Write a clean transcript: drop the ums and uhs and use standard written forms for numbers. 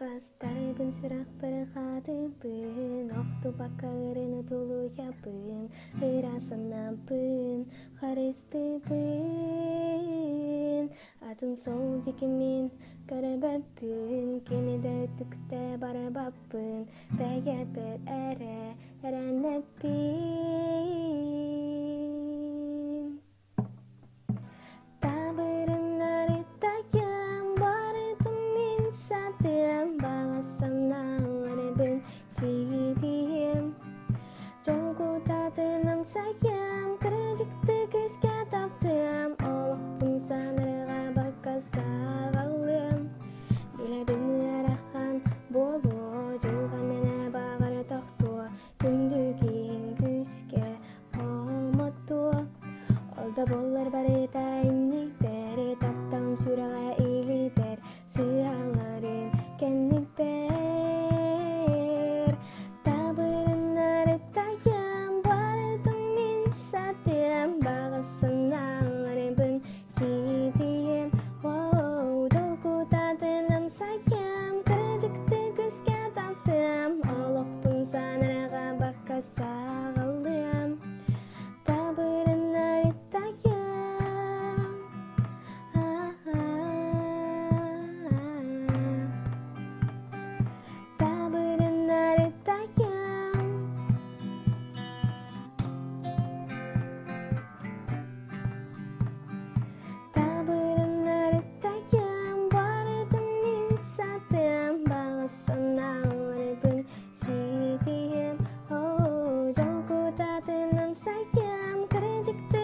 Ағастарыбын сұрақ бір қадыбын, оқты баққағырын ұтылу япын, ырасынапын, қарыстыбын. Атын сол декімен көрібәппін, кемеді өттікті барыбаппын, бәге бір әрәнәппін. Табырын арытайым, барытын мен сатым, бағасаналарыбын сейдейім. Жолгутатыным сайым, кіржікті көзге таптым, олықпын санырға баққа сағалым. Біләбін арахан болу, жылға мені бағыр тоқту, күндігін күзге қомыту. Олда болар барыта инник бәрі, таптам сүраға илі бәр, сыяларын кәнник бәр. Табырын арытайым, барытын мен сатым, бағасыналарыбын сейдейім. Жолгутатыным сайым, кіржікті көзге таптым, олықпын санырға баққа сағалым. Табырын арытайым, табырын арытайым. Табырын арытайым, барытын мен сатым, бағасыналарыбын сейдейім. Жолгутатыным сайым, кіржікті